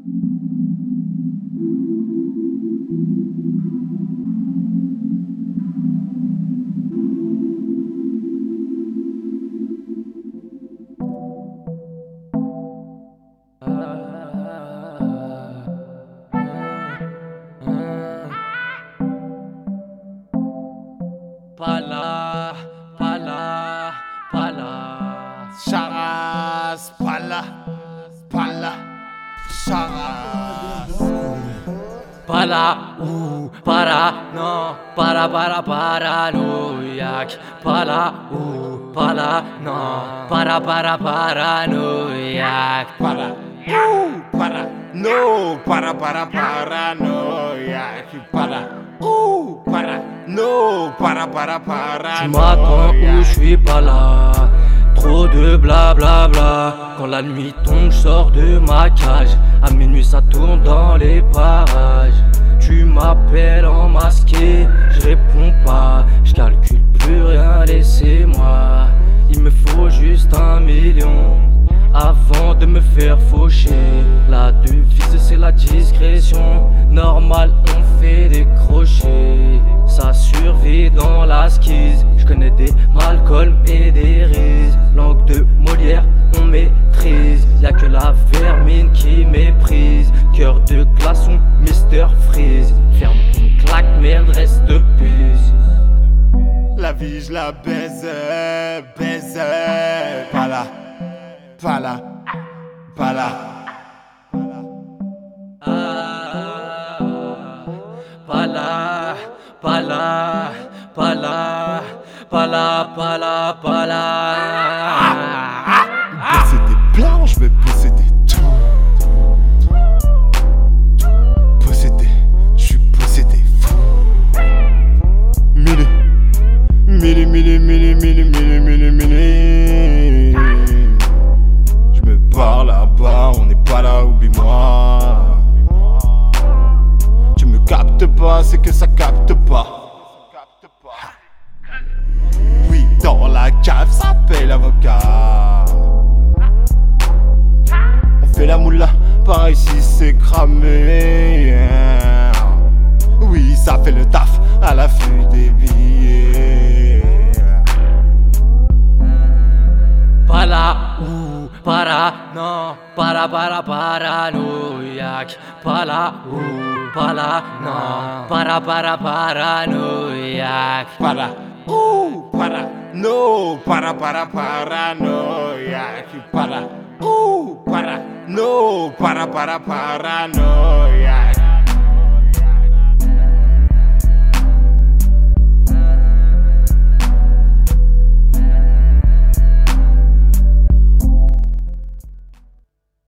Pas là, pas là, pas là. Charas, pas là, Charas. Pas là, ou, para, non, paranoïaque. Pas là, ou, pas là, non, paranoïaque. Paranoïaque. Tu m'attends où je suis pas là. Trop de blablabla. Quand la nuit tombe, je sors de ma cage. À minuit ça tourne dans les parages. Tu m'appelles en masqué, je réponds pas. Je calcule plus rien, laissez-moi. Il me faut juste 1 million avant de me faire faucher. La devise c'est la discrétion. Normal on fait des crochets. Ça survit dans la skise. Je connais des Malcolm et des Riz. Langue de Molière on maîtrise. Y'a que la vermine qui méprise. Cœur de glaçon, Mr Freeze. Ferme ton claque, merde, reste pisse. La vie je la baise. Pas là, pas là. Pas là, pas là, pas là, pas là, pas là, pas là. Posséder plein, je vais posséder tout. Posséder, je suis possédé fou. Mille. Je me barre là-bas, on n'est pas là, oublie-moi. Tu me captes pas, c'est que ça capte pas. Oui, dans la cave, ça paye l'avocat. On fait la moula, par ici c'est cramé. Oui, ça fait le taf à l'affût des billets. Pas là, ou, para, non, paranoïaque. Pas là, ou, pas là, non, paranoïaque. Paranoïaque.